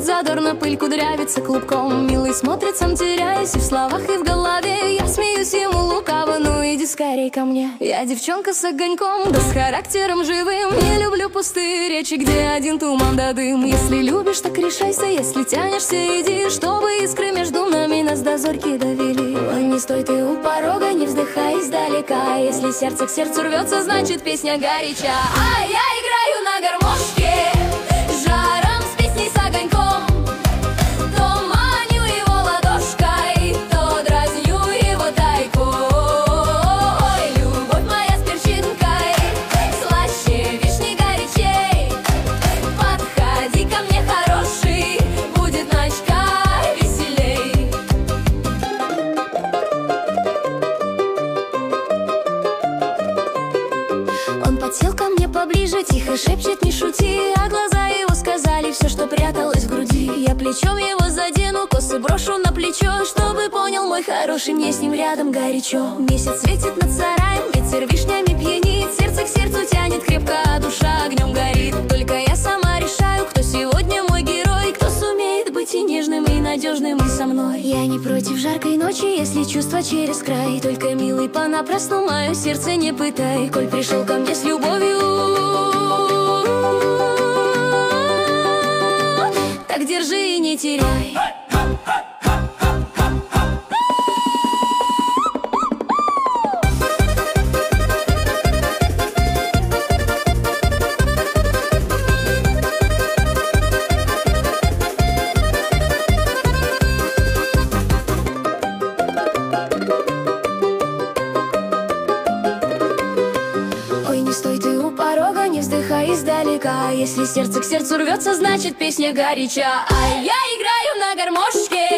задорно, пыль кудрявится клубком. Милый смотрит, сам теряясь и в словах, и в голове. Я смеюсь ему лукаво, ну иди скорей ко мне. Я девчонка с огоньком, да с характером живым. Не люблю пустые речи, где один туман да дым. Если любишь, так решайся, если тянешься, иди, чтобы искры между нами нас до зорьки довели. Ой, не стой ты у порога, не вздыхай издалека. Если сердце к сердцу рвется, значит песня горяча. А я играю на гармошке, жаром с песней с огоньком. То маню его ладошкой, то дразню его тайкой. Любовь моя с перчинкой, слаще вишни горячей. Подходи ко мне, хороший, будет ночка веселей. Он подсел ко мне поближе, тихо шепчет, не шути. А глаза его сказали все, что пряталось в груди. Я плечом его задену, косы брошу на плечо, чтобы понял, мой хороший, мне с ним рядом горячо. Месяц светит над сараем, ветер вишнями пьянит. Сердце к сердцу тянет крепко, а душа огнем горит. Только я сама решаю, кто сегодня мой герой, кто сумеет быть и нежным, и надежным, и со мной. Я не против жаркой ночи, если чувства через край. Только, милый, понапрасну мое сердце не пытай. Коль пришел ко мне с любовью, так держи и не теряй. Ой, не стой ты у порога, не вздыхай издалека. Если сердце к сердцу рвется, значит песня горяча. А я играю на гармошке,